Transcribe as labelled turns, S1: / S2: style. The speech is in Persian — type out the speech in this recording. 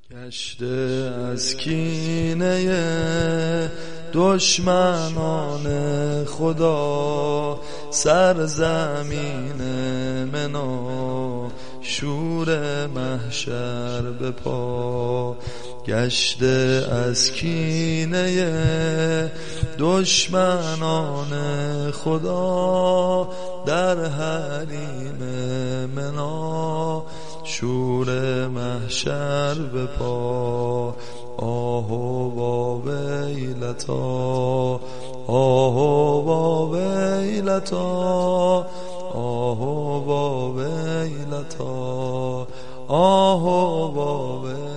S1: گشته از کینه دشمنان خدا سرزمین منا شور محشر به پا. گشته از کینه دشمنان خدا در حریم منا شور محشر به پا. آه و ویلتا آه و ویلتا آه و ویلتا آه و ویلتا.